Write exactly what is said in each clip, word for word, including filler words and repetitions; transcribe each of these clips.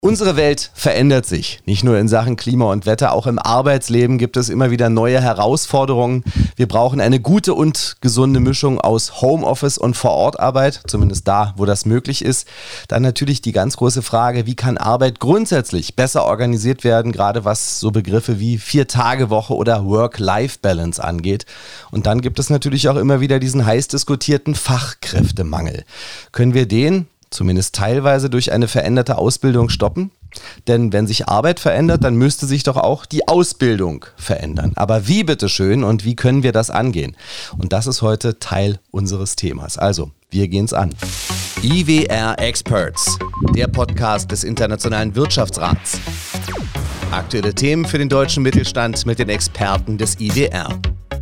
Unsere Welt verändert sich. Nicht nur in Sachen Klima und Wetter, auch im Arbeitsleben gibt es immer wieder neue Herausforderungen. Wir brauchen eine gute und gesunde Mischung aus Homeoffice und Vorortarbeit, zumindest da, wo das möglich ist. Dann natürlich die ganz große Frage, wie kann Arbeit grundsätzlich besser organisiert werden, gerade was so Begriffe wie Vier-Tage-Woche oder Work-Life-Balance angeht. Und dann gibt es natürlich auch immer wieder diesen heiß diskutierten Fachkräftemangel. Können wir den zumindest teilweise durch eine veränderte Ausbildung stoppen? Denn wenn sich Arbeit verändert, dann müsste sich doch auch die Ausbildung verändern. Aber wie bitteschön und wie können wir das angehen? Und das ist heute Teil unseres Themas. Also, wir gehen's an. I W R Experts, der Podcast des Internationalen Wirtschaftsrats. Aktuelle Themen für den deutschen Mittelstand mit den Experten des I W R.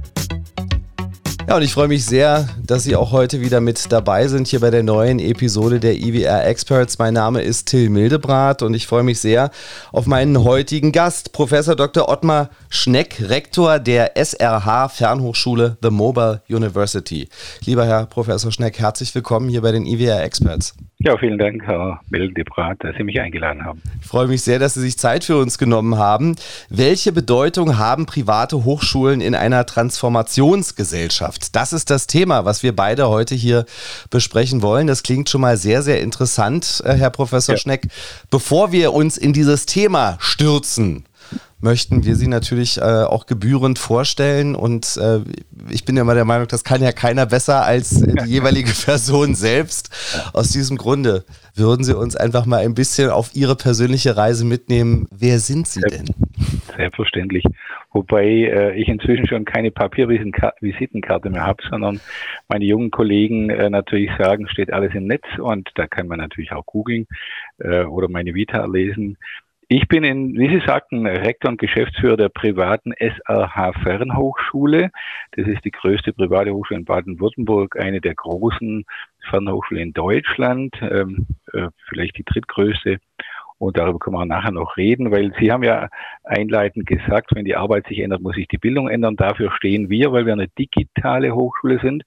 Ja, und ich freue mich sehr, dass Sie auch heute wieder mit dabei sind hier bei der neuen Episode der I W R Experts. Mein Name ist Till Mildebrath und ich freue mich sehr auf meinen heutigen Gast, Professor Doktor Ottmar Schneck, Rektor der S R H Fernhochschule The Mobile University. Lieber Herr Professor Schneck, herzlich willkommen hier bei den I W R Experts. Ja, vielen Dank, Herr Mildebrath, dass Sie mich eingeladen haben. Ich freue mich sehr, dass Sie sich Zeit für uns genommen haben. Welche Bedeutung haben private Hochschulen in einer Transformationsgesellschaft? Das ist das Thema, was wir beide heute hier besprechen wollen. Das klingt schon mal sehr, sehr interessant, Herr Professor ja. Schneck. Bevor wir uns in dieses Thema stürzen, möchten wir Sie natürlich äh, auch gebührend vorstellen und äh, ich bin ja mal der Meinung, das kann ja keiner besser als äh, die jeweilige Person selbst. Aus diesem Grunde würden Sie uns einfach mal ein bisschen auf Ihre persönliche Reise mitnehmen. Wer sind Sie denn? Selbstverständlich. Wobei äh, ich inzwischen schon keine Papiervisitenkarte mehr habe, sondern meine jungen Kollegen äh, natürlich sagen, steht alles im Netz und da kann man natürlich auch googeln äh, oder meine Vita lesen. Ich bin, in, wie Sie sagten, Rektor und Geschäftsführer der privaten S R H Fernhochschule. Das ist die größte private Hochschule in Baden-Württemberg, eine der großen Fernhochschulen in Deutschland, ähm, äh, vielleicht die drittgrößte. Und darüber können wir nachher noch reden, weil Sie haben ja einleitend gesagt, wenn die Arbeit sich ändert, muss sich die Bildung ändern. Dafür stehen wir, weil wir eine digitale Hochschule sind.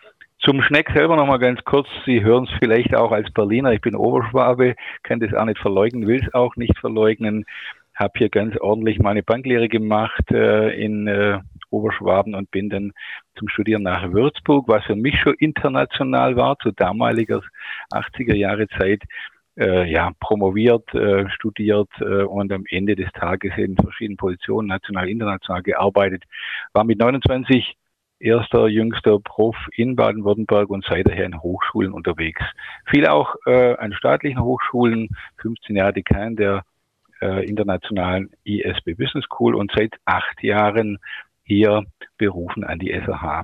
Zum Schneck selber nochmal ganz kurz. Sie hören es vielleicht auch als Berliner. Ich bin Oberschwabe, kann das auch nicht verleugnen, will es auch nicht verleugnen. Habe hier ganz ordentlich meine Banklehre gemacht äh, in äh, Oberschwaben und bin dann zum Studieren nach Würzburg, was für mich schon international war, zu damaliger achtziger Jahre Zeit. Äh, ja, promoviert, äh, studiert äh, und am Ende des Tages in verschiedenen Positionen, national, international gearbeitet. War mit neunundzwanzig erster, jüngster Prof in Baden-Württemberg und seither in Hochschulen unterwegs. Viel auch äh, an staatlichen Hochschulen, fünfzehn Jahre Dekan der äh, internationalen I S B Business School und seit acht Jahren hier berufen an die S R H.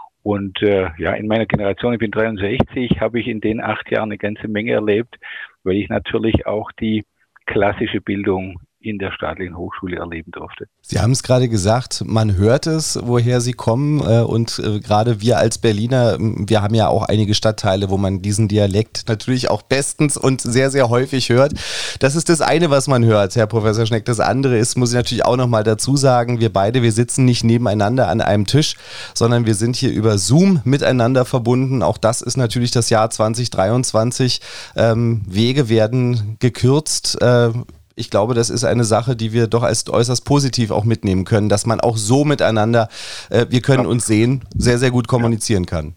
Und äh, ja, in meiner Generation, ich bin dreiundsechzig, habe ich in den acht Jahren eine ganze Menge erlebt, weil ich natürlich auch die klassische Bildung in der staatlichen Hochschule erleben durfte. Sie haben es gerade gesagt, man hört es, woher Sie kommen äh, und äh, gerade wir als Berliner, wir haben ja auch einige Stadtteile, wo man diesen Dialekt natürlich auch bestens und sehr, sehr häufig hört. Das ist das eine, was man hört, Herr Professor Schneck. Das andere ist, muss ich natürlich auch nochmal dazu sagen, wir beide, wir sitzen nicht nebeneinander an einem Tisch, sondern wir sind hier über Zoom miteinander verbunden. Auch das ist natürlich das Jahr zwanzig dreiundzwanzig. Ähm, Wege werden gekürzt. Äh, Ich glaube, das ist eine Sache, die wir doch als äußerst positiv auch mitnehmen können, dass man auch so miteinander, äh, wir können uns sehen, sehr, sehr gut kommunizieren kann.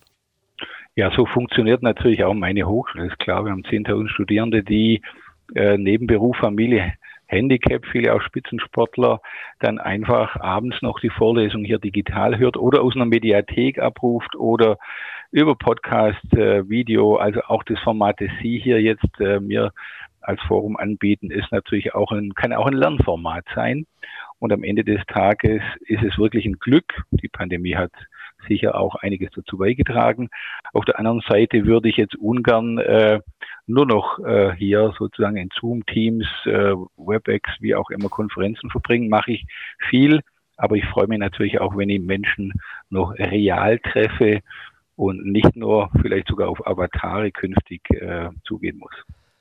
Ja, so funktioniert natürlich auch meine Hochschule. Das ist klar, wir haben zehntausend Studierende, die äh, neben Beruf, Familie, Handicap, viele auch Spitzensportler, dann einfach abends noch die Vorlesung hier digital hört oder aus einer Mediathek abruft oder über Podcast, äh, Video, also auch das Format, das Sie hier jetzt äh, mir als Forum anbieten, ist natürlich auch ein, kann auch ein Lernformat sein. Und am Ende des Tages ist es wirklich ein Glück. Die Pandemie hat sicher auch einiges dazu beigetragen. Auf der anderen Seite würde ich jetzt ungern äh, nur noch äh, hier sozusagen in Zoom, Teams, äh, WebEx, wie auch immer Konferenzen verbringen. Mache ich viel, aber ich freue mich natürlich auch, wenn ich Menschen noch real treffe und nicht nur vielleicht sogar auf Avatare künftig äh, zugehen muss.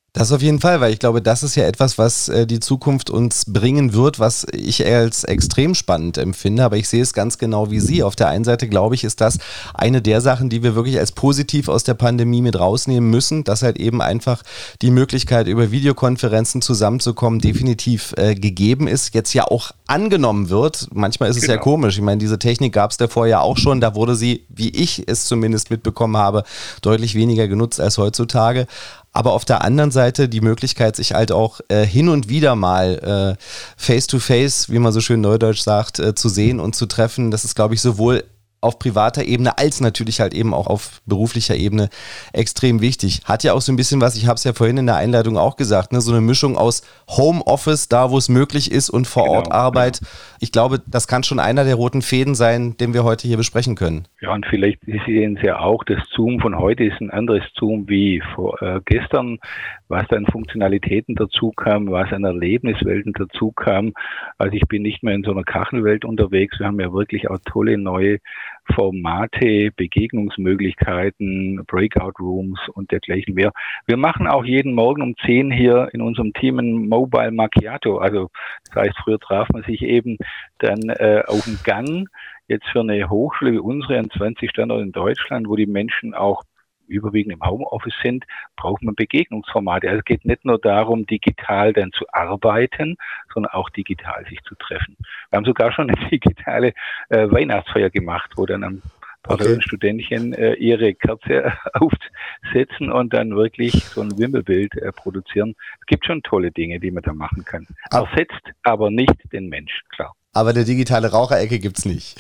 Das auf jeden Fall, weil ich glaube, das ist ja etwas, was äh, die Zukunft uns bringen wird, was ich als extrem spannend empfinde, aber ich sehe es ganz genau wie Sie. Auf der einen Seite, glaube ich, ist das eine der Sachen, die wir wirklich als positiv aus der Pandemie mit rausnehmen müssen, dass halt eben einfach die Möglichkeit, über Videokonferenzen zusammenzukommen, definitiv äh, gegeben ist, jetzt ja auch angenommen wird. Manchmal ist es genau. ja komisch. Ich meine, diese Technik gab es davor ja auch schon, da wurde sie, wie ich es zumindest mitbekommen habe, deutlich weniger genutzt als heutzutage. Aber auf der anderen Seite die Möglichkeit, sich halt auch äh, hin und wieder mal äh, face-to-face, wie man so schön neudeutsch sagt, äh, zu sehen und zu treffen, das ist, glaube ich, sowohl auf privater Ebene als natürlich halt eben auch auf beruflicher Ebene extrem wichtig. Hat ja auch so ein bisschen was, ich habe es ja vorhin in der Einleitung auch gesagt, ne, so eine Mischung aus Homeoffice, da wo es möglich ist, und Vor-Ort-Arbeit. Genau. Ich glaube, das kann schon einer der roten Fäden sein, den wir heute hier besprechen können. Ja, und vielleicht sehen Sie ja auch, das Zoom von heute ist ein anderes Zoom wie vor, äh, gestern, was an Funktionalitäten dazu kam, was an Erlebniswelten dazu kam. Also ich bin nicht mehr in so einer Kachelwelt unterwegs. Wir haben ja wirklich auch tolle neue Formate, Begegnungsmöglichkeiten, Breakout Rooms und dergleichen mehr. Wir machen auch jeden Morgen um zehn hier in unserem Team ein Mobile Macchiato. Also das heißt, früher traf man sich eben dann äh, auf dem Gang. Jetzt für eine Hochschule wie unsere an zwanzig Standorten in Deutschland, wo die Menschen auch überwiegend im Homeoffice sind, braucht man Begegnungsformate. Also es geht nicht nur darum, digital dann zu arbeiten, sondern auch digital sich zu treffen. Wir haben sogar schon eine digitale äh, Weihnachtsfeier gemacht, wo dann ein paar okay. Studentchen äh, ihre Kerze aufsetzen und dann wirklich so ein Wimmelbild äh, produzieren. Es gibt schon tolle Dinge, die man da machen kann. Ersetzt aber nicht den Mensch, klar. Aber eine digitale Raucherecke gibt's nicht.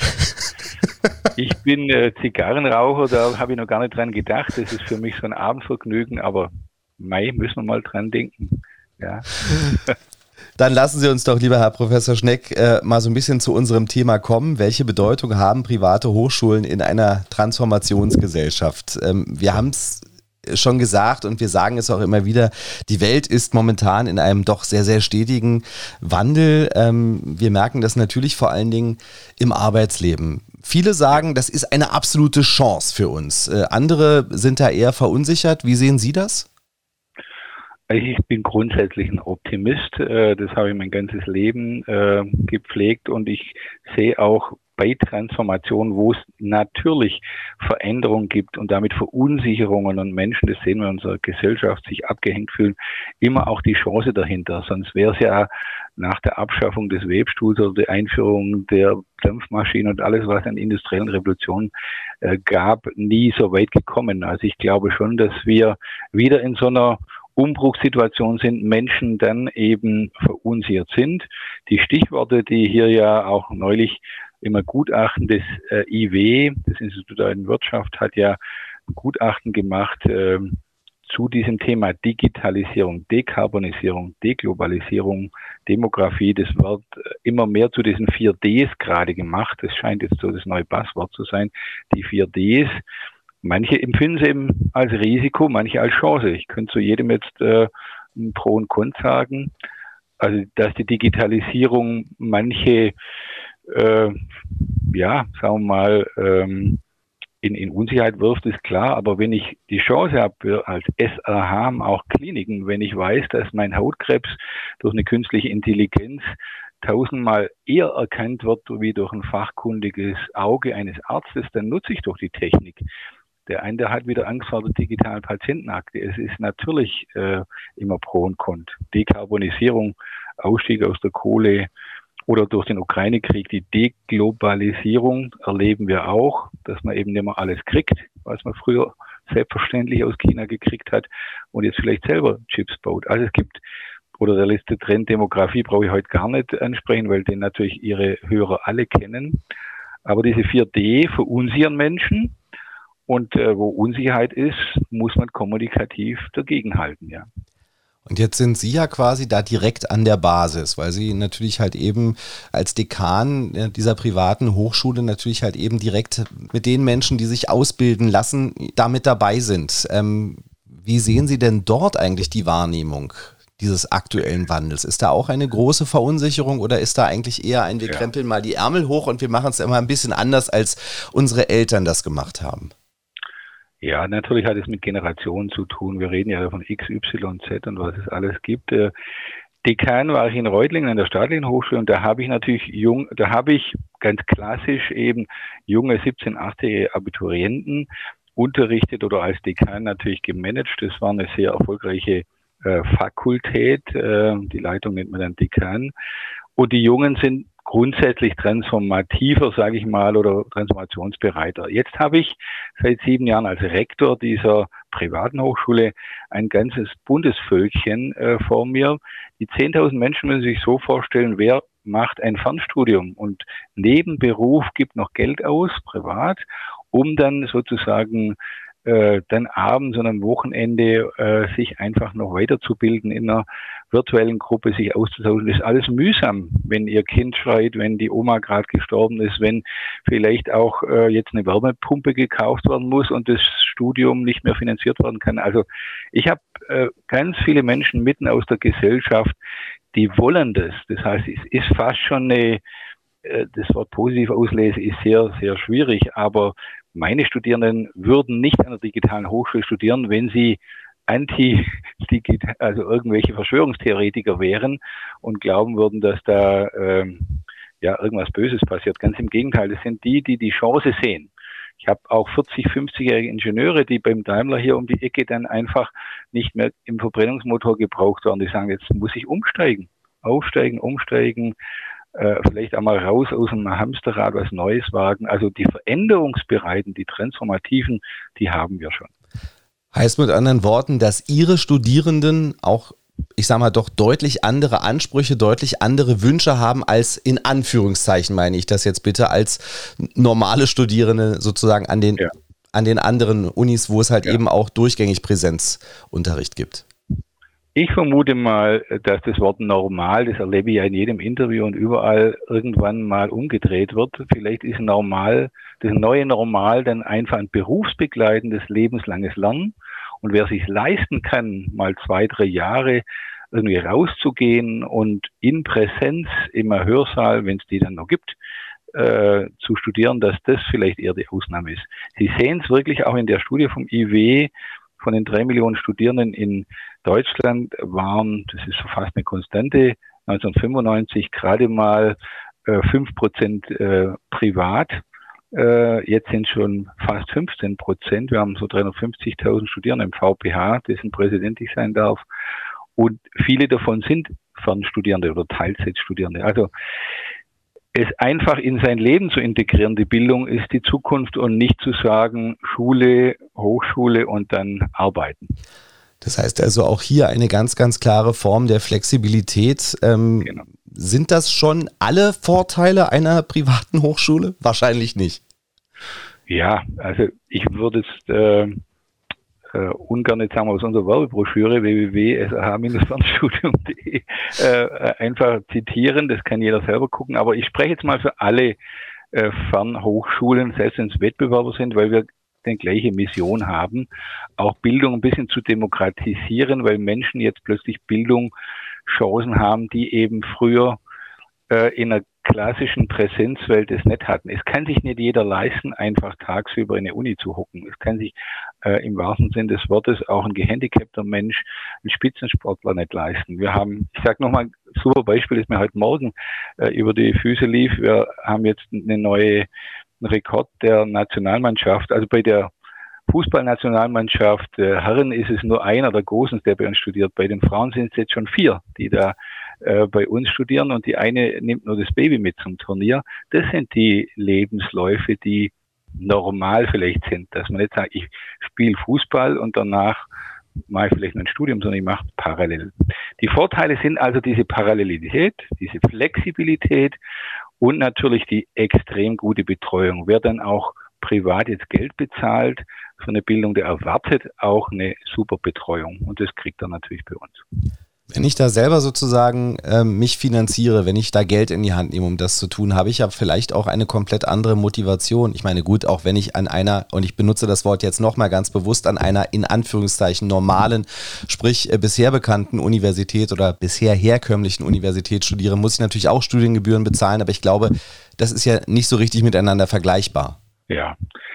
Ich bin äh, Zigarrenraucher, da habe ich noch gar nicht dran gedacht. Das ist für mich so ein Abendvergnügen, aber Mai müssen wir mal dran denken. Ja. Dann lassen Sie uns doch, lieber Herr Professor Schneck, äh, mal so ein bisschen zu unserem Thema kommen. Welche Bedeutung haben private Hochschulen in einer Transformationsgesellschaft? Ähm, wir haben es schon gesagt und wir sagen es auch immer wieder, die Welt ist momentan in einem doch sehr, sehr stetigen Wandel. Ähm, wir merken das natürlich vor allen Dingen im Arbeitsleben. Viele sagen, das ist eine absolute Chance für uns. Äh, andere sind da eher verunsichert. Wie sehen Sie das? Ich bin grundsätzlich ein Optimist. Das habe ich mein ganzes Leben äh, gepflegt und ich sehe auch bei Transformationen, wo es natürlich Veränderungen gibt und damit Verunsicherungen und Menschen, das sehen wir in unserer Gesellschaft, sich abgehängt fühlen, immer auch die Chance dahinter. Sonst wäre es ja nach der Abschaffung des Webstuhls oder der Einführung der Dampfmaschine und alles, was an industriellen Revolutionen äh, gab, nie so weit gekommen. Also ich glaube schon, dass wir wieder in so einer Umbruchssituation sind, Menschen dann eben verunsichert sind. Die Stichworte, die hier ja auch neulich immer Gutachten des äh, I W, das Institut der Wirtschaft, hat ja ein Gutachten gemacht äh, zu diesem Thema Digitalisierung, Dekarbonisierung, Deglobalisierung, Demografie. Das wird immer mehr zu diesen vier Ds gerade gemacht. Das scheint jetzt so das neue Passwort zu sein, die vier Ds. Manche empfinden sie eben als Risiko, manche als Chance. Ich könnte zu jedem jetzt äh, ein Pro und Con sagen. Also, dass die Digitalisierung manche, äh, ja, sagen wir mal, ähm, in, in Unsicherheit wirft, ist klar. Aber wenn ich die Chance habe, als S R H, auch Kliniken, wenn ich weiß, dass mein Hautkrebs durch eine künstliche Intelligenz tausendmal eher erkannt wird, wie durch ein fachkundiges Auge eines Arztes, dann nutze ich doch die Technik. Der eine, der hat wieder Angst vor der digitalen Patientenakte. Es ist natürlich äh, immer Pro und Con. Dekarbonisierung, Ausstieg aus der Kohle oder durch den Ukraine-Krieg, die Deglobalisierung erleben wir auch, dass man eben nicht mehr alles kriegt, was man früher selbstverständlich aus China gekriegt hat und jetzt vielleicht selber Chips baut. Also es gibt, oder der letzte Trend Demografie brauche ich heute gar nicht ansprechen, weil den natürlich Ihre Hörer alle kennen. Aber diese vier D verunsichern Menschen. Und äh, wo Unsicherheit ist, muss man kommunikativ dagegenhalten, ja. Und jetzt sind Sie ja quasi da direkt an der Basis, weil Sie natürlich halt eben als Dekan dieser privaten Hochschule natürlich halt eben direkt mit den Menschen, die sich ausbilden lassen, da mit dabei sind. Ähm, wie sehen Sie denn dort eigentlich die Wahrnehmung dieses aktuellen Wandels? Ist da auch eine große Verunsicherung oder ist da eigentlich eher ein, wir ja. krempeln mal die Ärmel hoch und wir machen es immer ein bisschen anders, als unsere Eltern das gemacht haben? Ja, natürlich hat es mit Generationen zu tun. Wir reden ja von X, Y, Z und was es alles gibt. Äh, Dekan war ich in Reutlingen an der Staatlichen Hochschule und da habe ich natürlich jung, da habe ich ganz klassisch eben junge siebzehn-, achtzigjährige Abiturienten unterrichtet oder als Dekan natürlich gemanagt. Das war eine sehr erfolgreiche äh, Fakultät. Äh, die Leitung nennt man dann Dekan. Und die Jungen sind grundsätzlich transformativer, sage ich mal, oder transformationsbereiter. Jetzt habe ich seit sieben Jahren als Rektor dieser privaten Hochschule ein ganzes Bundesvölkchen äh, vor mir. Die zehntausend Menschen müssen sich so vorstellen, wer macht ein Fernstudium und neben Beruf gibt noch Geld aus, privat, um dann sozusagen äh, dann abends und am Wochenende äh, sich einfach noch weiterzubilden in einer virtuellen Gruppe, sich auszutauschen. Das ist alles mühsam, wenn ihr Kind schreit, wenn die Oma gerade gestorben ist, wenn vielleicht auch äh, jetzt eine Wärmepumpe gekauft werden muss und das Studium nicht mehr finanziert werden kann. Also ich habe äh, ganz viele Menschen mitten aus der Gesellschaft, die wollen das. Das heißt, es ist fast schon eine, äh, das Wort positiv auslese ist sehr, sehr schwierig, aber meine Studierenden würden nicht an der digitalen Hochschule studieren, wenn sie anti-digital, also irgendwelche Verschwörungstheoretiker wären und glauben würden, dass da ähm, ja irgendwas Böses passiert. Ganz im Gegenteil, das sind die, die die Chance sehen. Ich habe auch vierzig-, fünfzigjährige Ingenieure, die beim Daimler hier um die Ecke dann einfach nicht mehr im Verbrennungsmotor gebraucht werden. Die sagen, jetzt muss ich umsteigen, aufsteigen, umsteigen, äh, vielleicht einmal raus aus dem Hamsterrad, was Neues wagen. Also die Veränderungsbereiten, die Transformativen, die haben wir schon. Heißt mit anderen Worten, dass Ihre Studierenden auch, ich sage mal, doch deutlich andere Ansprüche, deutlich andere Wünsche haben als, in Anführungszeichen meine ich das jetzt bitte, als normale Studierende sozusagen an den, ja. an den anderen Unis, wo es halt ja. eben auch durchgängig Präsenzunterricht gibt. Ich vermute mal, dass das Wort normal, das erlebe ich ja in jedem Interview und überall irgendwann mal umgedreht wird. Vielleicht ist normal, das neue Normal dann einfach ein berufsbegleitendes, lebenslanges Lernen. Und wer sich leisten kann, mal zwei, drei Jahre irgendwie rauszugehen und in Präsenz im Hörsaal, wenn es die dann noch gibt, äh, zu studieren, dass das vielleicht eher die Ausnahme ist. Sie sehen es wirklich auch in der Studie vom I W, von den drei Millionen Studierenden in Deutschland waren, das ist so fast eine Konstante, neunzehnhundertfünfundneunzig gerade mal äh, fünf Prozent äh, privat. Äh, jetzt sind schon fast fünfzehn Prozent. Wir haben so dreihundertfünfzigtausend Studierende im V P H, dessen Präsident ich sein darf. Und viele davon sind Fernstudierende oder Teilzeitstudierende. Also es einfach in sein Leben zu integrieren, die Bildung ist die Zukunft und nicht zu sagen Schule, Hochschule und dann arbeiten. Das heißt also auch hier eine ganz, ganz klare Form der Flexibilität. Ähm, genau. Sind das schon alle Vorteile einer privaten Hochschule? Wahrscheinlich nicht. Ja, also ich würde es äh, äh, ungern jetzt sagen wir aus unserer Werbebroschüre w w w punkt s a h Bindestrich fernstudium punkt d e äh, einfach zitieren, das kann jeder selber gucken, aber ich spreche jetzt mal für alle äh, Fernhochschulen, selbst wenn es Wettbewerber sind, weil wir die gleiche Mission haben, auch Bildung ein bisschen zu demokratisieren, weil Menschen jetzt plötzlich Bildung, Chancen haben, die eben früher äh, in einer klassischen Präsenzwelt es nicht hatten. Es kann sich nicht jeder leisten, einfach tagsüber in eine Uni zu hocken. Es kann sich äh, im wahrsten Sinne des Wortes auch ein gehandicapter Mensch, ein Spitzensportler nicht leisten. Wir haben, ich sage nochmal, ein super Beispiel, das mir heute Morgen äh, über die Füße lief. Wir haben jetzt eine neue Rekord der Nationalmannschaft. Also bei der Fußballnationalmannschaft äh, Herren ist es nur einer der Großen, der bei uns studiert. Bei den Frauen sind es jetzt schon vier, die da äh, bei uns studieren und die eine nimmt nur das Baby mit zum Turnier. Das sind die Lebensläufe, die normal vielleicht sind, dass man nicht sagt, ich spiele Fußball und danach mache ich vielleicht ein Studium, sondern ich mache parallel. Die Vorteile sind also diese Parallelität, diese Flexibilität und natürlich die extrem gute Betreuung. Wer dann auch privat jetzt Geld bezahlt für eine Bildung, der erwartet auch eine super Betreuung und das kriegt er natürlich bei uns. Wenn ich da selber sozusagen äh, mich finanziere, wenn ich da Geld in die Hand nehme, um das zu tun, habe ich ja vielleicht auch eine komplett andere Motivation. Ich meine, gut, auch wenn ich an einer, und ich benutze das Wort jetzt nochmal ganz bewusst, an einer in Anführungszeichen normalen, sprich äh, bisher bekannten Universität oder bisher herkömmlichen Universität studiere, muss ich natürlich auch Studiengebühren bezahlen, aber ich glaube, das ist ja nicht so richtig miteinander vergleichbar. Ja,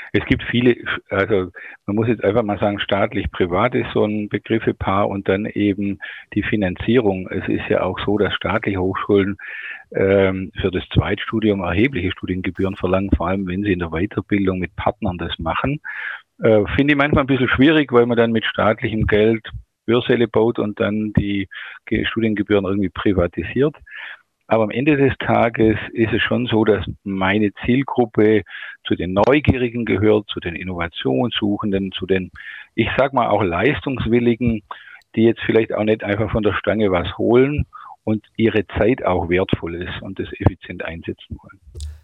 Es gibt viele, also man muss jetzt einfach mal sagen, staatlich-privat ist so ein Begriffe-Paar und dann eben die Finanzierung. Es ist ja auch so, dass staatliche Hochschulen ähm, für das Zweitstudium erhebliche Studiengebühren verlangen, vor allem wenn sie in der Weiterbildung mit Partnern das machen. Äh, finde ich manchmal ein bisschen schwierig, weil man dann mit staatlichem Geld Hörsäle baut und dann die Studiengebühren irgendwie privatisiert. Aber am Ende des Tages ist es schon so, dass meine Zielgruppe zu den Neugierigen gehört, zu den Innovationssuchenden, zu den, ich sag mal auch Leistungswilligen, die jetzt vielleicht auch nicht einfach von der Stange was holen und ihre Zeit auch wertvoll ist und das effizient einsetzen wollen.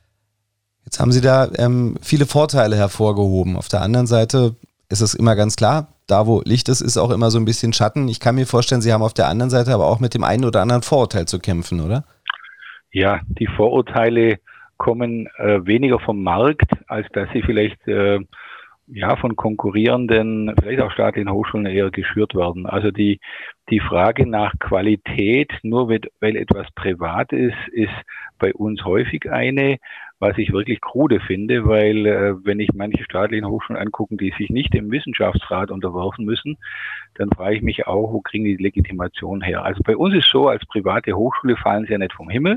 Jetzt haben Sie da ähm, viele Vorteile hervorgehoben. Auf der anderen Seite ist es immer ganz klar, da wo Licht ist, ist auch immer so ein bisschen Schatten. Ich kann mir vorstellen, Sie haben auf der anderen Seite aber auch mit dem einen oder anderen Vorurteil zu kämpfen, oder? Ja, die Vorurteile kommen äh, weniger vom Markt, als dass sie vielleicht äh, ja von konkurrierenden, vielleicht auch staatlichen Hochschulen eher geschürt werden. Also die die Frage nach Qualität, nur weil, weil etwas privat ist, ist bei uns häufig eine, was ich wirklich krude finde, weil äh, wenn ich manche staatlichen Hochschulen angucke, die sich nicht dem Wissenschaftsrat unterwerfen müssen, dann frage ich mich auch, wo kriegen die Legitimation her? Also bei uns ist so, als private Hochschule fallen sie ja nicht vom Himmel.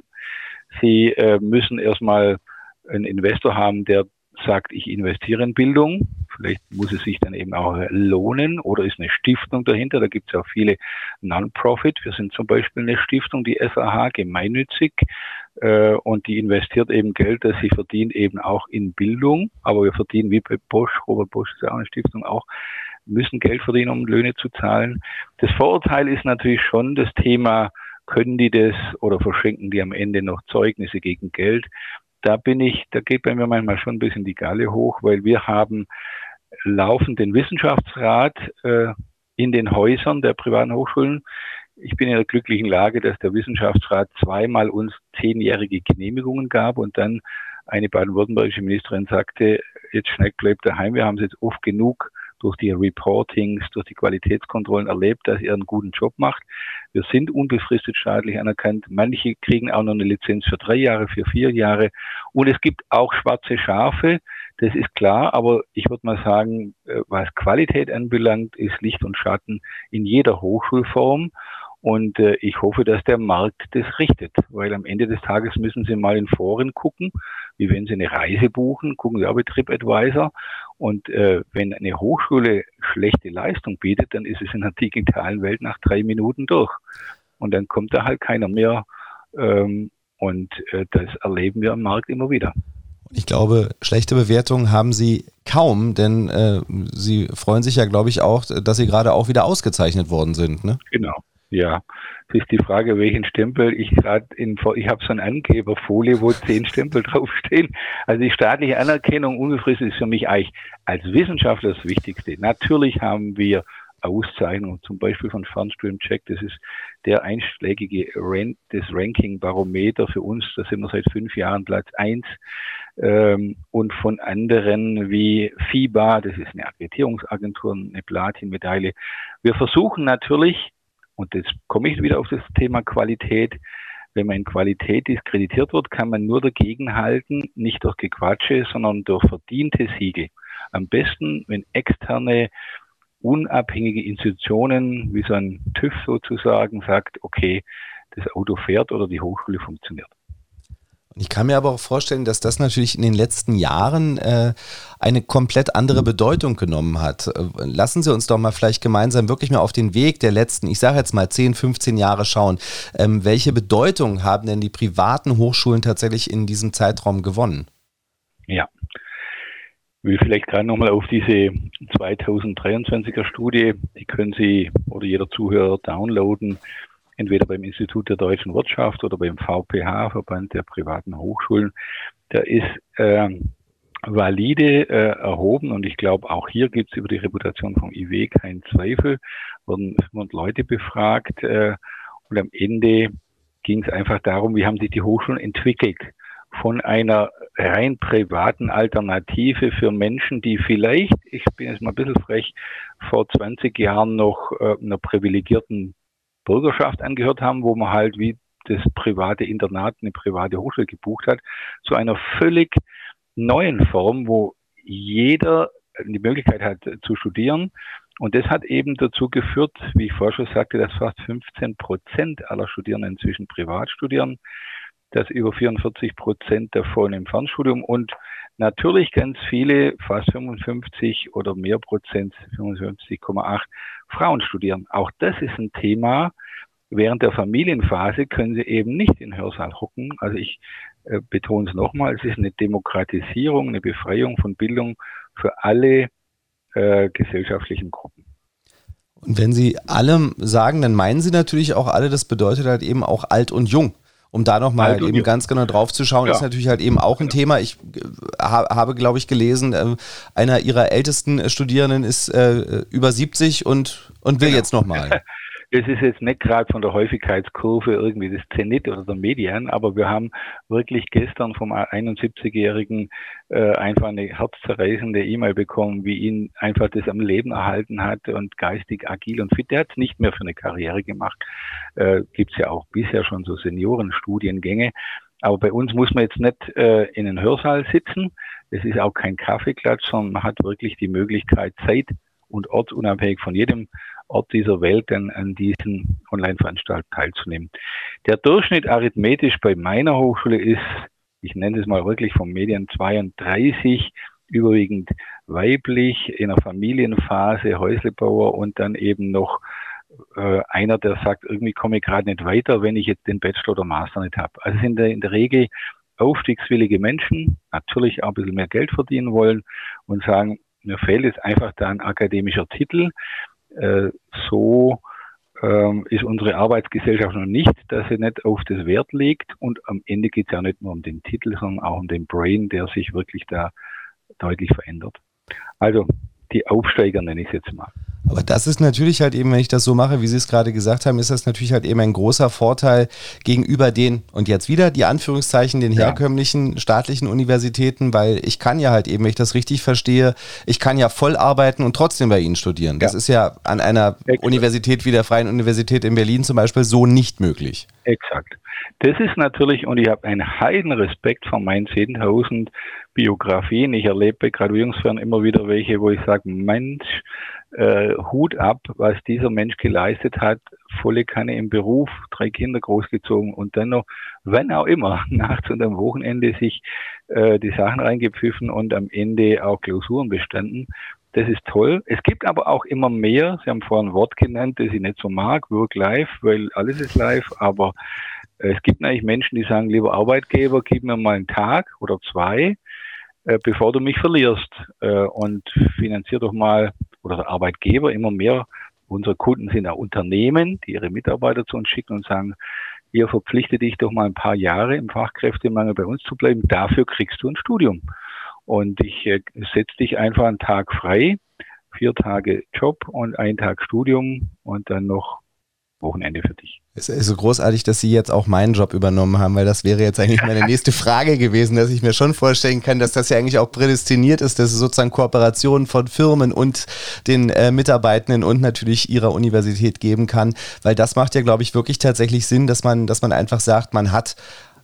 Sie äh, müssen erstmal einen Investor haben, der sagt, ich investiere in Bildung. Vielleicht muss es sich dann eben auch lohnen oder ist eine Stiftung dahinter. Da gibt es auch viele Non-Profit. Wir sind zum Beispiel eine Stiftung, die S A H, gemeinnützig. Äh, und die investiert eben Geld, das sie verdient, eben auch in Bildung. Aber wir verdienen wie bei Bosch, Robert Bosch ist ja auch eine Stiftung, auch müssen Geld verdienen, um Löhne zu zahlen. Das Vorurteil ist natürlich schon das Thema, können die das oder verschenken die am Ende noch Zeugnisse gegen Geld? Da bin ich, da geht bei mir manchmal schon ein bisschen die Galle hoch, weil wir haben laufend den Wissenschaftsrat äh, in den Häusern der privaten Hochschulen. Ich bin in der glücklichen Lage, dass der Wissenschaftsrat zweimal uns zehnjährige Genehmigungen gab und dann eine baden-württembergische Ministerin sagte, jetzt Schneck bleibt daheim, wir haben es jetzt oft genug durch die Reportings, durch die Qualitätskontrollen erlebt, dass er einen guten Job macht. Wir sind unbefristet staatlich anerkannt. Manche kriegen auch noch eine Lizenz für drei Jahre, für vier Jahre. Und es gibt auch schwarze Schafe, das ist klar. Aber ich würde mal sagen, was Qualität anbelangt, ist Licht und Schatten in jeder Hochschulform. Und äh, ich hoffe, dass der Markt das richtet, weil am Ende des Tages müssen Sie mal in Foren gucken, wie wenn Sie eine Reise buchen, gucken Sie auch bei TripAdvisor. Und äh, wenn eine Hochschule schlechte Leistung bietet, dann ist es in der digitalen Welt nach drei Minuten durch. Und dann kommt da halt keiner mehr. Ähm, und äh, das erleben wir am Markt immer wieder. Ich glaube, schlechte Bewertungen haben Sie kaum, denn äh, Sie freuen sich ja, glaube ich, auch, dass Sie gerade auch wieder ausgezeichnet worden sind, ne? Genau. Ja, das ist die Frage, welchen Stempel ich gerade in, ich habe so eine Angeberfolie, wo zehn Stempel draufstehen. Also die staatliche Anerkennung unbefristet ist für mich eigentlich als Wissenschaftler das Wichtigste. Natürlich haben wir Auszeichnungen, zum Beispiel von Fernstream Check, das ist der einschlägige Ran- das Ranking-Barometer für uns, da sind wir seit fünf Jahren Platz eins. Ähm, und von anderen wie FIBA, das ist eine Akkreditierungsagentur, eine Platin-Medaille. Wir versuchen natürlich, und jetzt komme ich wieder auf das Thema Qualität. Wenn man in Qualität diskreditiert wird, kann man nur dagegenhalten, nicht durch Gequatsche, sondern durch verdiente Siegel. Am besten, wenn externe, unabhängige Institutionen, wie so ein TÜV sozusagen, sagt, okay, das Auto fährt oder die Hochschule funktioniert. Ich kann mir aber auch vorstellen, dass das natürlich in den letzten Jahren äh, eine komplett andere Bedeutung genommen hat. Lassen Sie uns doch mal vielleicht gemeinsam wirklich mal auf den Weg der letzten, ich sage jetzt mal zehn, fünfzehn Jahre schauen. Ähm, welche Bedeutung haben denn die privaten Hochschulen tatsächlich in diesem Zeitraum gewonnen? Ja, ich will vielleicht gerade nochmal auf diese zweitausenddreiundzwanziger Studie, die können Sie oder jeder Zuhörer downloaden, entweder beim Institut der deutschen Wirtschaft oder beim V P H, Verband der privaten Hochschulen. Da ist äh, valide äh, erhoben und ich glaube, auch hier gibt es über die Reputation vom I W keinen Zweifel. Wurden, wurden Leute befragt äh, und am Ende ging es einfach darum, wie haben sich die Hochschulen entwickelt. Von einer rein privaten Alternative für Menschen, die vielleicht, ich bin jetzt mal ein bisschen frech, vor zwanzig Jahren noch äh, einer privilegierten Bürgerschaft angehört haben, wo man halt wie das private Internat, eine private Hochschule gebucht hat, zu einer völlig neuen Form, wo jeder die Möglichkeit hat zu studieren. Und das hat eben dazu geführt, wie ich vorher schon sagte, dass fast fünfzehn Prozent aller Studierenden inzwischen privat studieren, dass über vierundvierzig Prozent davon im Fernstudium und natürlich ganz viele, fast fünfundfünfzig oder mehr Prozent, fünfundfünfzig Komma acht Frauen studieren. Auch das ist ein Thema. Während der Familienphase können sie eben nicht in den Hörsaal hocken. Also ich äh, betone es nochmal, es ist eine Demokratisierung, eine Befreiung von Bildung für alle äh, gesellschaftlichen Gruppen. Und wenn Sie alle sagen, dann meinen Sie natürlich auch alle, das bedeutet halt eben auch alt und jung. Um da nochmal halt eben ganz genau drauf zu schauen, ja. Ist natürlich halt eben auch ein Thema. Ich ha, habe, glaube ich, gelesen, äh, einer Ihrer ältesten Studierenden ist äh, über siebzig und, und will genau. jetzt nochmal. Es ist jetzt nicht gerade von der Häufigkeitskurve irgendwie das Zenit oder der Median, aber wir haben wirklich gestern vom einundsiebzigjährigen äh, einfach eine herzzerreißende E-Mail bekommen, wie ihn einfach das am Leben erhalten hat und geistig agil und fit. Der hat es nicht mehr für eine Karriere gemacht. Äh, Gibt es ja auch bisher schon so Seniorenstudiengänge. Aber bei uns muss man jetzt nicht äh, in einen Hörsaal sitzen. Es ist auch kein Kaffeeklatsch, sondern man hat wirklich die Möglichkeit, zeit- und ortsunabhängig von jedem Ort dieser Welt dann an diesen Online-Veranstaltungen teilzunehmen. Der Durchschnitt arithmetisch bei meiner Hochschule ist, ich nenne es mal wirklich vom Median zweiunddreißig, überwiegend weiblich, in der Familienphase, Häuslebauer und dann eben noch äh, einer, der sagt, irgendwie komme ich gerade nicht weiter, wenn ich jetzt den Bachelor oder Master nicht habe. Also sind in der Regel aufstiegswillige Menschen, natürlich auch ein bisschen mehr Geld verdienen wollen und sagen, mir fehlt jetzt einfach da ein akademischer Titel. Äh, so ähm, ist unsere Arbeitsgesellschaft noch nicht, dass sie nicht auf das Wert legt. Und am Ende geht es ja nicht nur um den Titel, sondern auch um den Brain, der sich wirklich da deutlich verändert. Also die Aufsteiger nenne ich es jetzt mal. Aber das ist natürlich halt eben, wenn ich das so mache, wie Sie es gerade gesagt haben, ist das natürlich halt eben ein großer Vorteil gegenüber den, und jetzt wieder die Anführungszeichen, den herkömmlichen ja. staatlichen Universitäten, weil ich kann ja halt eben, wenn ich das richtig verstehe, ich kann ja voll arbeiten und trotzdem bei Ihnen studieren. Das ja. ist ja an einer Exakt. Universität wie der Freien Universität in Berlin zum Beispiel so nicht möglich. Exakt. Das ist natürlich, und ich habe einen heiden Respekt vor meinen zehntausend Biografien. Ich erlebe bei Graduierungsfeiern immer wieder welche, wo ich sage, Mensch, äh, Hut ab, was dieser Mensch geleistet hat, volle Kanne im Beruf, drei Kinder großgezogen und dann noch, wenn auch immer, nachts und am Wochenende sich äh, die Sachen reingepfiffen und am Ende auch Klausuren bestanden. Das ist toll. Es gibt aber auch immer mehr, Sie haben vorhin ein Wort genannt, das ich nicht so mag, Work-Life, weil alles ist live, aber äh, es gibt natürlich Menschen, die sagen, lieber Arbeitgeber, gib mir mal einen Tag oder zwei, äh, bevor du mich verlierst äh, und finanzier doch mal, oder der Arbeitgeber immer mehr, unsere Kunden sind auch Unternehmen, die ihre Mitarbeiter zu uns schicken und sagen, ihr verpflichtet dich doch mal ein paar Jahre im Fachkräftemangel bei uns zu bleiben, dafür kriegst du ein Studium. Und ich äh, setze dich einfach einen Tag frei, vier Tage Job und einen Tag Studium und dann noch Wochenende für dich. Es ist so großartig, dass Sie jetzt auch meinen Job übernommen haben, weil das wäre jetzt eigentlich meine nächste Frage gewesen, dass ich mir schon vorstellen kann, dass das ja eigentlich auch prädestiniert ist, dass es sozusagen Kooperationen von Firmen und den äh, Mitarbeitenden und natürlich Ihrer Universität geben kann, weil das macht ja, glaube ich, wirklich tatsächlich Sinn, dass man, dass man einfach sagt, man hat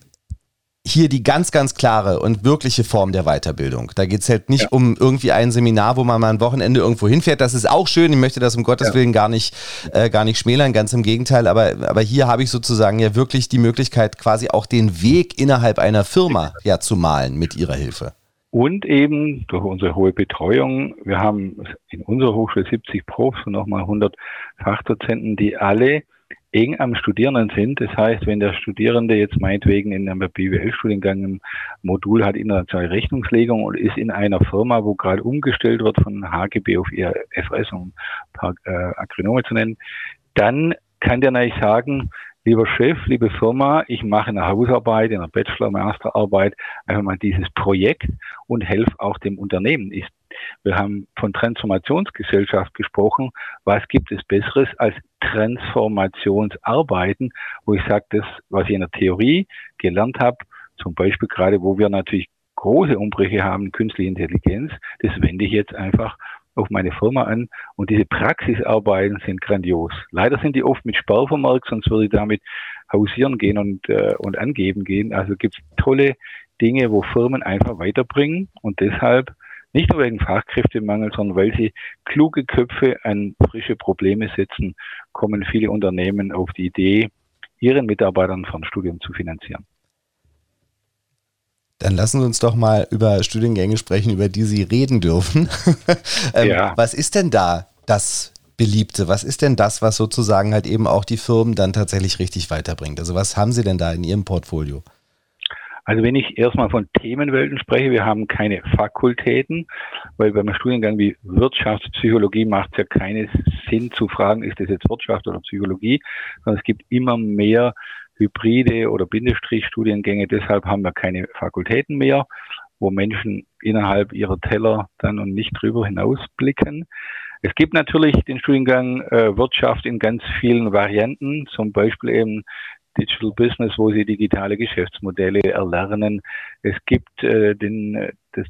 hier die ganz, ganz klare und wirkliche Form der Weiterbildung. Da geht es halt nicht ja. um irgendwie ein Seminar, wo man mal ein Wochenende irgendwo hinfährt. Das ist auch schön. Ich möchte das um Gottes ja. Willen gar nicht, äh, gar nicht schmälern, ganz im Gegenteil. Aber, aber hier habe ich sozusagen ja wirklich die Möglichkeit, quasi auch den Weg innerhalb einer Firma ja zu malen mit Ihrer Hilfe. Und eben durch unsere hohe Betreuung. Wir haben in unserer Hochschule siebzig Profs und nochmal hundert Fachdozenten, die alle eng am Studierenden sind. Das heißt, wenn der Studierende jetzt meinetwegen in einem B W L-Studiengang ein Modul hat, internationale Rechnungslegung und ist in einer Firma, wo gerade umgestellt wird von H G B auf I F R S, um ein paar äh, Akronome zu nennen, dann kann der natürlich sagen, lieber Chef, liebe Firma, ich mache eine Hausarbeit, eine Bachelor-Masterarbeit, einfach mal dieses Projekt und helfe auch dem Unternehmen. Ich, wir haben von Transformationsgesellschaft gesprochen. Was gibt es Besseres als Transformationsarbeiten, wo ich sage, das, was ich in der Theorie gelernt habe, zum Beispiel gerade, wo wir natürlich große Umbrüche haben, künstliche Intelligenz, das wende ich jetzt einfach auf meine Firma an und diese Praxisarbeiten sind grandios. Leider sind die oft mit Sperr vermerkt, sonst würde ich damit hausieren gehen und, äh, und angeben gehen. Also gibt es tolle Dinge, wo Firmen einfach weiterbringen und deshalb Nicht nur wegen Fachkräftemangel, sondern weil sie kluge Köpfe an frische Probleme setzen, kommen viele Unternehmen auf die Idee, ihren Mitarbeitern von Studium zu finanzieren. Dann lassen Sie uns doch mal über Studiengänge sprechen, über die Sie reden dürfen. ähm, ja. Was ist denn da das Beliebte? Was ist denn das, was sozusagen halt eben auch die Firmen dann tatsächlich richtig weiterbringt? Also was haben Sie denn da in Ihrem Portfolio? Also wenn ich erstmal von Themenwelten spreche, wir haben keine Fakultäten, weil beim Studiengang wie Wirtschaftspsychologie macht es ja keinen Sinn zu fragen, ist das jetzt Wirtschaft oder Psychologie, sondern es gibt immer mehr Hybride oder Bindestrich-Studiengänge. Deshalb haben wir keine Fakultäten mehr, wo Menschen innerhalb ihrer Teller dann und nicht drüber hinaus blicken. Es gibt natürlich den Studiengang äh, Wirtschaft in ganz vielen Varianten, zum Beispiel eben Digital Business, wo sie digitale Geschäftsmodelle erlernen. Es gibt äh, den, das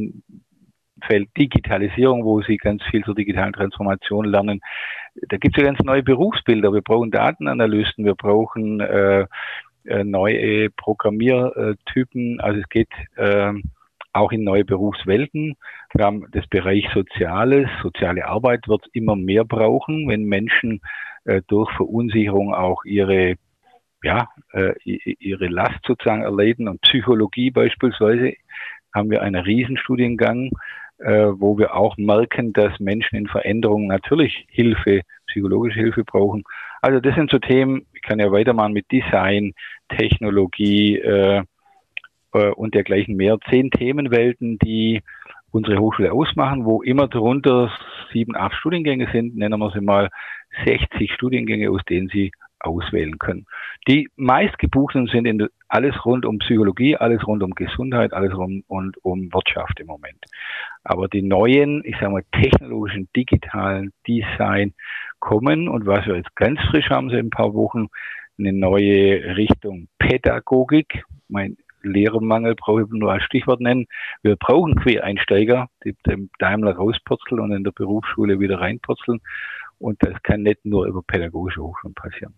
Themenfeld Digitalisierung, wo sie ganz viel zur digitalen Transformation lernen. Da gibt es ja ganz neue Berufsbilder. Wir brauchen Datenanalysten, wir brauchen äh, äh, neue Programmiertypen. Also es geht äh, auch in neue Berufswelten. Wir haben das Bereich Soziales. Soziale Arbeit wird immer mehr brauchen, wenn Menschen äh, durch Verunsicherung auch ihre ja, äh, ihre Last sozusagen erleiden. Und Psychologie beispielsweise haben wir einen Riesenstudiengang, äh, wo wir auch merken, dass Menschen in Veränderungen natürlich Hilfe, psychologische Hilfe brauchen. Also das sind so Themen, ich kann ja weitermachen mit Design, Technologie äh, äh, und dergleichen mehr. Zehn Themenwelten, die unsere Hochschule ausmachen, wo immer darunter sieben, acht Studiengänge sind, nennen wir sie mal sechzig Studiengänge, aus denen Sie auswählen können. Die meistgebuchten sind in alles rund um Psychologie, alles rund um Gesundheit, alles rund um, um Wirtschaft im Moment. Aber die neuen, ich sage mal, technologischen, digitalen Design kommen und was wir jetzt ganz frisch haben, seit ein paar Wochen, eine neue Richtung Pädagogik. Mein Lehrermangel brauche ich nur als Stichwort nennen. Wir brauchen Quereinsteiger, die dem Daimler rauspurzeln und in der Berufsschule wieder reinpurzeln. Und das kann nicht nur über pädagogische Hochschulen passieren.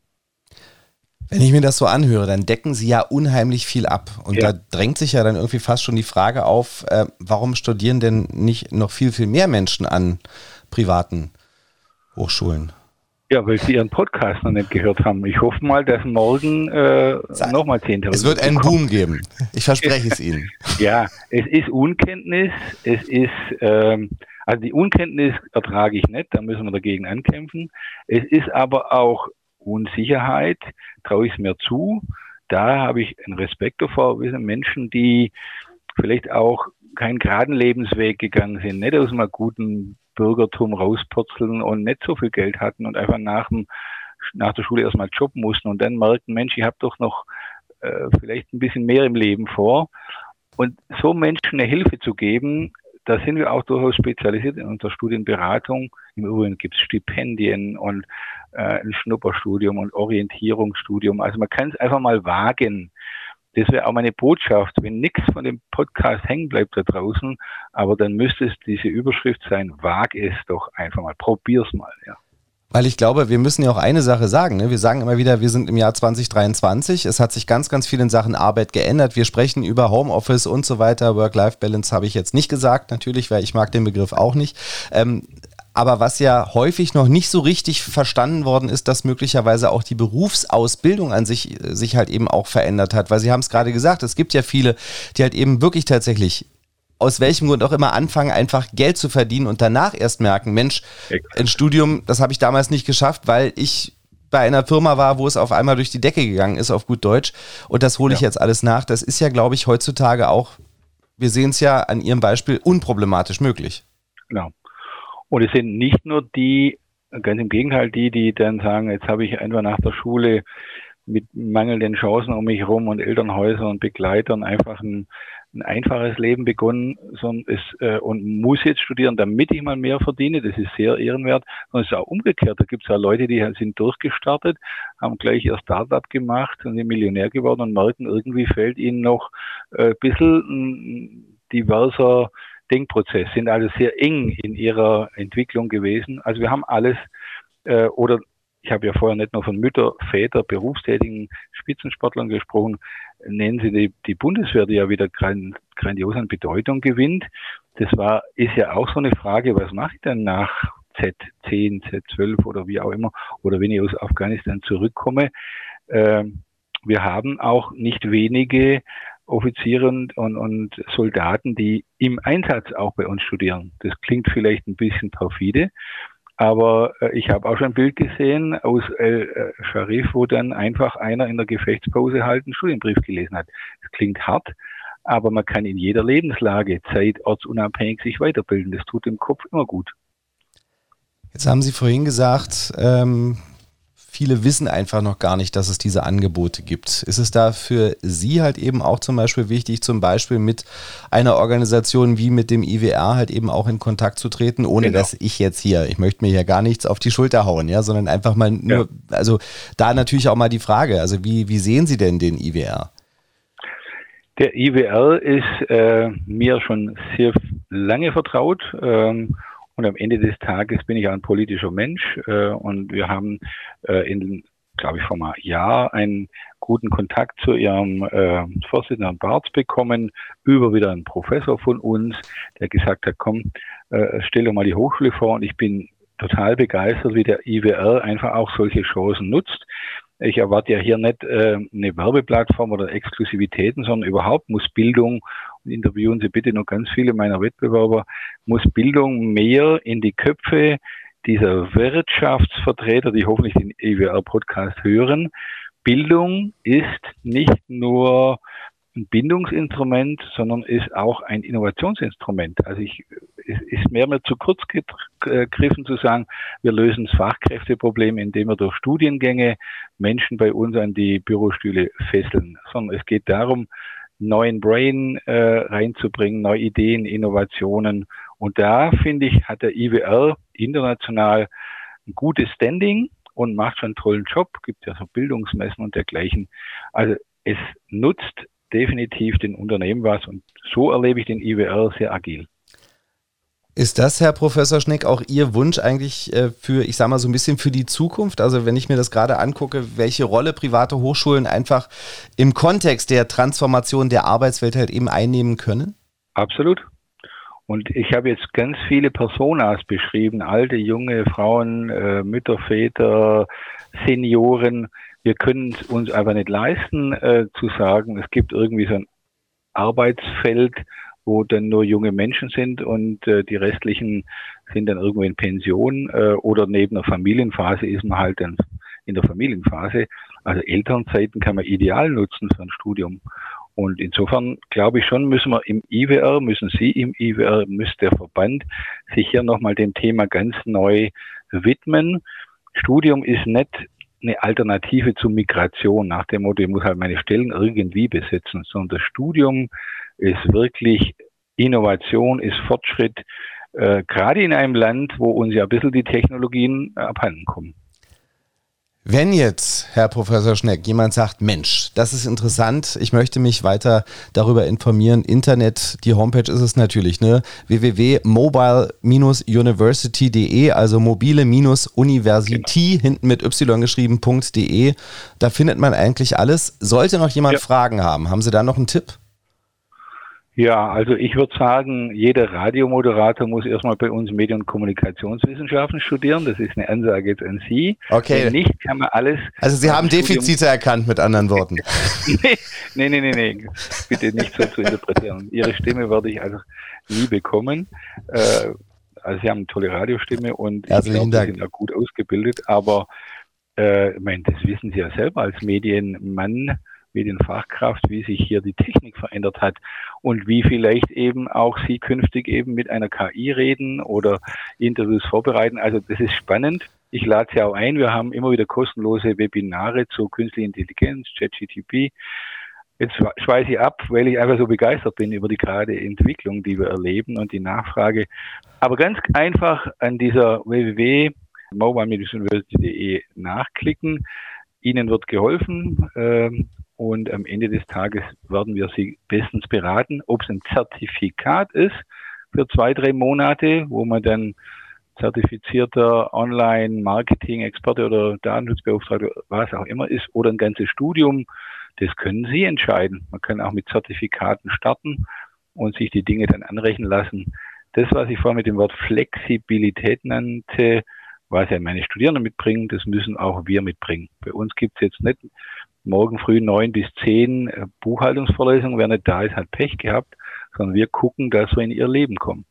Wenn ich mir das so anhöre, dann decken Sie ja unheimlich viel ab. Und ja. Da drängt sich ja dann irgendwie fast schon die Frage auf, äh, warum studieren denn nicht noch viel, viel mehr Menschen an privaten Hochschulen? Ja, weil Sie Ihren Podcast noch nicht gehört haben. Ich hoffe mal, dass morgen äh, nochmal zehntausend. Es wird einen Boom geben. Ich verspreche es Ihnen. Ja, es ist Unkenntnis. Es ist, ähm, also die Unkenntnis ertrage ich nicht. Da müssen wir dagegen ankämpfen. Es ist aber auch Unsicherheit. Traue ich es mir zu. Da habe ich einen Respekt davor. Wir sind Menschen, die vielleicht auch keinen geraden Lebensweg gegangen sind, nicht aus einem guten Bürgertum rauspurzeln und nicht so viel Geld hatten und einfach nach, dem, nach der Schule erstmal jobben mussten und dann merkten, Mensch, ich habe doch noch äh, vielleicht ein bisschen mehr im Leben vor. Und so Menschen eine Hilfe zu geben, da sind wir auch durchaus spezialisiert in unserer Studienberatung. Im Übrigen gibt es Stipendien und äh, ein Schnupperstudium und Orientierungsstudium. Also man kann es einfach mal wagen. Das wäre auch meine Botschaft, wenn nichts von dem Podcast hängen bleibt da draußen, aber dann müsste es diese Überschrift sein, wag es doch einfach mal, probier's mal, ja. Weil ich glaube, wir müssen ja auch eine Sache sagen, ne? Wir sagen immer wieder, wir sind im Jahr zwanzig dreiundzwanzig, es hat sich ganz, ganz viel in Sachen Arbeit geändert, wir sprechen über Homeoffice und so weiter, Work-Life-Balance habe ich jetzt nicht gesagt, natürlich, weil ich mag den Begriff auch nicht, ähm, aber was ja häufig noch nicht so richtig verstanden worden ist, dass möglicherweise auch die Berufsausbildung an sich sich halt eben auch verändert hat. Weil Sie haben es gerade gesagt, es gibt ja viele, die halt eben wirklich tatsächlich, aus welchem Grund auch immer, anfangen, einfach Geld zu verdienen und danach erst merken, Mensch, ein Studium, das habe ich damals nicht geschafft, weil ich bei einer Firma war, wo es auf einmal durch die Decke gegangen ist, auf gut Deutsch. Und das hole ich ja. jetzt alles nach. Das ist ja, glaube ich, heutzutage auch, wir sehen es ja an Ihrem Beispiel, unproblematisch möglich. Genau. Und es sind nicht nur die, ganz im Gegenteil, die, die dann sagen, jetzt habe ich einfach nach der Schule mit mangelnden Chancen um mich herum und Elternhäusern und Begleitern einfach ein, ein einfaches Leben begonnen sondern es, äh, und muss jetzt studieren, damit ich mal mehr verdiene. Das ist sehr ehrenwert. Und es ist auch umgekehrt. Da gibt es auch Leute, die sind durchgestartet, haben gleich ihr Startup gemacht und sind Millionär geworden und merken, irgendwie fehlt ihnen noch äh, ein bisschen ein diverser Denkprozess, sind also sehr eng in ihrer Entwicklung gewesen. Also wir haben alles, äh, oder ich habe ja vorher nicht nur von Mütter, Väter, berufstätigen Spitzensportlern gesprochen, nennen Sie die, die Bundeswehr, die ja wieder grand, grandios an Bedeutung gewinnt. das war, ist ja auch so eine Frage, was mache ich denn nach Z zehn, Z zwölf oder wie auch immer, oder wenn ich aus Afghanistan zurückkomme? Ähm, wir haben auch nicht wenige Offiziere und, und Soldaten, die im Einsatz auch bei uns studieren. Das klingt vielleicht ein bisschen perfide, aber äh, ich habe auch schon ein Bild gesehen aus El Sharif, wo dann einfach einer in der Gefechtspause halt einen Studienbrief gelesen hat. Das klingt hart, aber man kann in jeder Lebenslage zeit-, ortsunabhängig sich weiterbilden. Das tut dem Kopf immer gut. Jetzt haben Sie vorhin gesagt, ähm, viele wissen einfach noch gar nicht, dass es diese Angebote gibt. Ist es da für Sie halt eben auch zum Beispiel wichtig, zum Beispiel mit einer Organisation wie mit dem I W R halt eben auch in Kontakt zu treten, ohne genau. dass ich jetzt hier, ich möchte mir hier gar nichts auf die Schulter hauen, ja, sondern einfach mal nur, ja. also da natürlich auch mal die Frage, also wie, wie sehen Sie denn den I W R? Der I W R ist äh, mir schon sehr lange vertraut, ähm, und am Ende des Tages bin ich ein politischer Mensch, äh, und wir haben äh, in, glaube ich, vor einem Jahr einen guten Kontakt zu ihrem äh, Vorsitzenden Barz bekommen, über wieder einen Professor von uns, der gesagt hat, komm, äh, stell dir mal die Hochschule vor, und ich bin total begeistert, wie der I W R einfach auch solche Chancen nutzt. Ich erwarte ja hier nicht äh, eine Werbeplattform oder Exklusivitäten, sondern überhaupt muss Bildung, und interviewen Sie bitte noch ganz viele meiner Wettbewerber, muss Bildung mehr in die Köpfe dieser Wirtschaftsvertreter, die hoffentlich den I W R-Podcast hören. Bildung ist nicht nur ein Bindungsinstrument, sondern ist auch ein Innovationsinstrument. Also ich, es ist mehr mehr zu kurz gegriffen zu sagen, wir lösen das Fachkräfteproblem, indem wir durch Studiengänge Menschen bei uns an die Bürostühle fesseln, sondern es geht darum, neuen Brain äh, reinzubringen, neue Ideen, Innovationen. Und da, finde ich, hat der I W R international ein gutes Standing und macht schon einen tollen Job. Gibt ja so Bildungsmessen und dergleichen. Also es nutzt definitiv den Unternehmen was, und so erlebe ich den I W R sehr agil. Ist das, Herr Professor Schneck, auch Ihr Wunsch eigentlich für, ich sage mal so ein bisschen für die Zukunft? Also wenn ich mir das gerade angucke, welche Rolle private Hochschulen einfach im Kontext der Transformation der Arbeitswelt halt eben einnehmen können? Absolut. Und ich habe jetzt ganz viele Personas beschrieben, alte, junge Frauen, äh, Mütter, Väter, Senioren. Wir können es uns einfach nicht leisten, äh, zu sagen, es gibt irgendwie so ein Arbeitsfeld, wo dann nur junge Menschen sind und äh, die restlichen sind dann irgendwo in Pension, äh, oder neben der Familienphase ist man halt dann in der Familienphase. Also Elternzeiten kann man ideal nutzen für ein Studium. Und insofern glaube ich schon, müssen wir im I W R, müssen Sie im I W R, müsste der Verband sich hier nochmal dem Thema ganz neu widmen. Studium ist nicht eine Alternative zur Migration, nach dem Motto, ich muss halt meine Stellen irgendwie besetzen, sondern das Studium ist wirklich Innovation, ist Fortschritt, äh, gerade in einem Land, wo uns ja ein bisschen die Technologien abhanden kommen. Wenn jetzt, Herr Professor Schneck, jemand sagt, Mensch, das ist interessant, ich möchte mich weiter darüber informieren, Internet, die Homepage ist es natürlich, ne? w w w punkt mobile Bindestrich university punkt d e, also mobile University, genau. Hinten mit y geschrieben, .de, da findet man eigentlich alles. Sollte noch jemand ja. Fragen haben, haben Sie da noch einen Tipp? Ja, also ich würde sagen, jeder Radiomoderator muss erstmal bei uns Medien- und Kommunikationswissenschaften studieren. Das ist eine Ansage jetzt an Sie. Okay. Wenn nicht, kann man alles... Also Sie haben Defizite Studium erkannt, mit anderen Worten. nee, nee, nee, nee, nee. Bitte nicht so zu interpretieren. Ihre Stimme werde ich also nie bekommen. Äh, also Sie haben eine tolle Radiostimme und ich glaube, Sie sind auch gut ausgebildet. Aber äh, ich meine, das wissen Sie ja selber als Medienmann, Medienfachkraft, wie sich hier die Technik verändert hat und wie vielleicht eben auch Sie künftig eben mit einer K I reden oder Interviews vorbereiten. Also das ist spannend. Ich lade Sie auch ein. Wir haben immer wieder kostenlose Webinare zu künstlicher Intelligenz, ChatGPT. Jetzt schweiße ich ab, weil ich einfach so begeistert bin über die gerade Entwicklung, die wir erleben und die Nachfrage. Aber ganz einfach an dieser w w w punkt mobile Bindestrich university punkt d e nachklicken. Ihnen wird geholfen. Ähm, Und am Ende des Tages werden wir Sie bestens beraten, ob es ein Zertifikat ist für zwei, drei Monate, wo man dann zertifizierter Online-Marketing-Experte oder Datenschutzbeauftragter, was auch immer ist, oder ein ganzes Studium. Das können Sie entscheiden. Man kann auch mit Zertifikaten starten und sich die Dinge dann anrechnen lassen. das, was ich vorhin mit dem Wort Flexibilität nannte, was ja meine Studierenden mitbringen, das müssen auch wir mitbringen. Bei uns gibt es jetzt nicht morgen früh neun bis zehn Buchhaltungsvorlesungen, wer nicht da ist, hat Pech gehabt, sondern wir gucken, dass wir in ihr Leben kommen.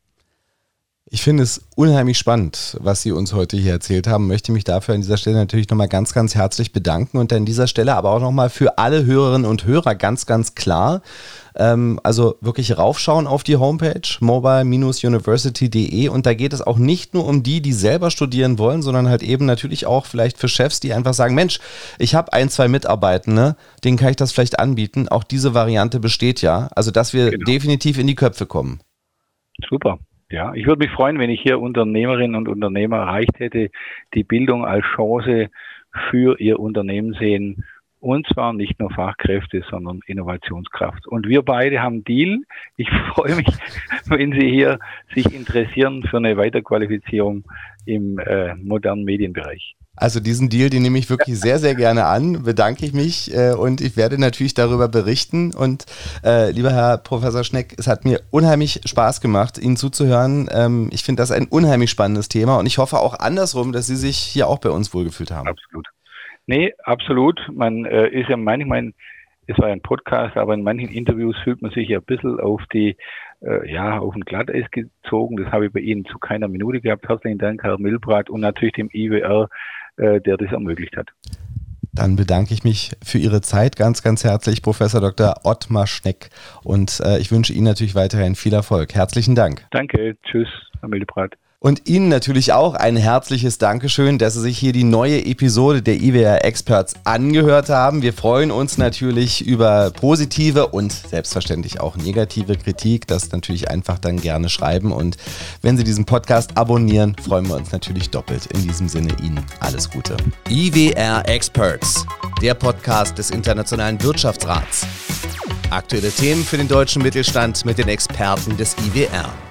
Ich finde es unheimlich spannend, was Sie uns heute hier erzählt haben. Möchte mich dafür an dieser Stelle natürlich nochmal ganz, ganz herzlich bedanken und an dieser Stelle aber auch nochmal für alle Hörerinnen und Hörer ganz, ganz klar. Ähm, also wirklich raufschauen auf die Homepage mobile Bindestrich university punkt de und da geht es auch nicht nur um die, die selber studieren wollen, sondern halt eben natürlich auch vielleicht für Chefs, die einfach sagen, Mensch, ich habe ein, zwei Mitarbeitende, denen kann ich das vielleicht anbieten. Auch diese Variante besteht ja. Also dass wir genau. definitiv in die Köpfe kommen. Super. Ja, ich würde mich freuen, wenn ich hier Unternehmerinnen und Unternehmer erreicht hätte, die Bildung als Chance für ihr Unternehmen sehen. Und zwar nicht nur Fachkräfte, sondern Innovationskraft. Und wir beide haben einen Deal. Ich freue mich, wenn Sie hier sich interessieren für eine Weiterqualifizierung im äh, modernen Medienbereich. Also diesen Deal, den nehme ich wirklich sehr, sehr gerne an, bedanke ich mich äh, und ich werde natürlich darüber berichten. Und äh, lieber Herr Professor Schneck, es hat mir unheimlich Spaß gemacht, Ihnen zuzuhören. Ähm, ich finde das ein unheimlich spannendes Thema und ich hoffe auch andersrum, dass Sie sich hier auch bei uns wohlgefühlt haben. Absolut. Nee, absolut. Man äh, ist ja manchmal, es war ja ein Podcast, aber in manchen Interviews fühlt man sich ja ein bisschen auf die, äh, ja, auf ein Glatteis gezogen. Das habe ich bei Ihnen zu keiner Minute gehabt. Herzlichen Dank, Herr Milbrat, und natürlich dem I W R, äh, der das ermöglicht hat. Dann bedanke ich mich für Ihre Zeit ganz, ganz herzlich, Professor Doktor Ottmar Schneck. Und äh, ich wünsche Ihnen natürlich weiterhin viel Erfolg. Herzlichen Dank. Danke. Tschüss, Herr Milbrat. Und Ihnen natürlich auch ein herzliches Dankeschön, dass Sie sich hier die neue Episode der I W R Experts angehört haben. Wir freuen uns natürlich über positive und selbstverständlich auch negative Kritik. Das natürlich einfach dann gerne schreiben. Und wenn Sie diesen Podcast abonnieren, freuen wir uns natürlich doppelt. In diesem Sinne Ihnen alles Gute. I W R Experts, der Podcast des Internationalen Wirtschaftsrats. Aktuelle Themen für den deutschen Mittelstand mit den Experten des I W R.